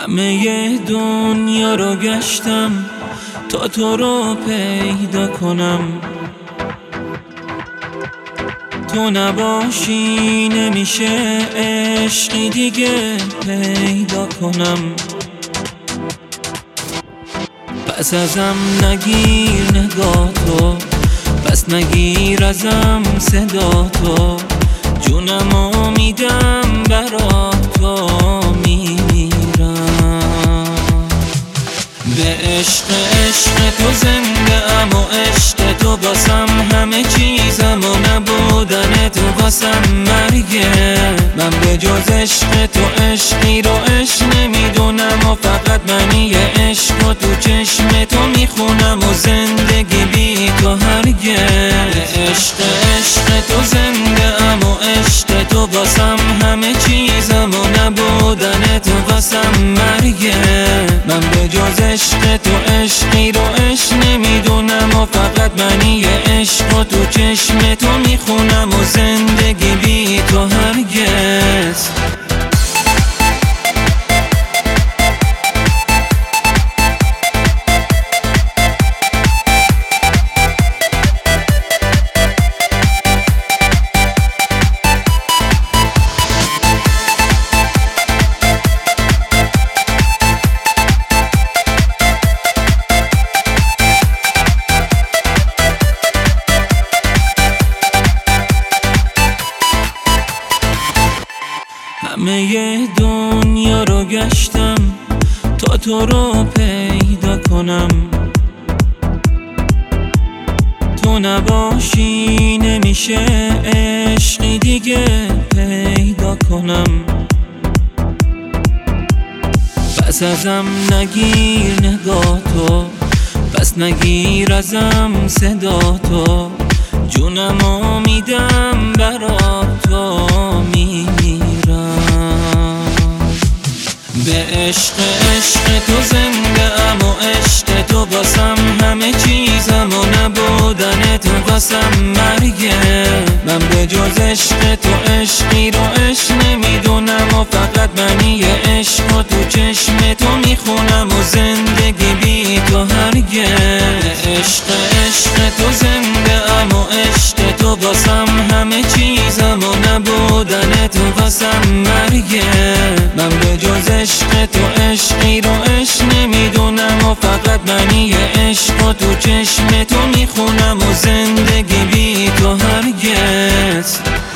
همه دنیا رو گشتم تا تو رو پیدا کنم، تو نباشی نمیشه عشقی دیگه پیدا کنم. پس ازم نگیر نگاه تو، پس نگیر ازم صدا تو، جونمو میدم برا تو، میمیرم به عشق تو زنده ام و عشق تو باسم همه چیزم و نبودن تو باسم مرگه. من به جز عشق تو عشقی رو عشق نمیدونم و فقط منی عشق و تو چشم تو میخونم و زندگی بی تو هرگه. به عشق تو زنده ام و عشق تو باسم همه چیزم و نبودن تو باسم مرگه. من به جز عشق تو عشقی رو عشق نمیدونم و فقط منی عشق و تو چشم تو میخونم و زندگی بی تو هرگز. همه دنیا رو گشتم تا تو رو پیدا کنم، تو نباشی نمیشه عشقی دیگه پیدا کنم. پس ازم نگیر نگاه تو، پس نگیر ازم صدا تو، جونمو میدم برا تو، میمیرم به عشق تو زنده ام و عشق تو باسم همه چیزم و نبودن تو باسم مرگه. من به جز عشق تو عشقی رو عشق نمیدونم و فقط منی عشق و تو چشم تو میخونم و زندگی بی تو هرگه. به عشق تو زنده ام و عشق تو باسم همه چیزم و نبودن تو باسم مرگه. من به جز عشق تو عشقی رو عشق نمیدونم و فقط منی عشق و تو چشم تو میخونم و زندگی بی تو هرگز.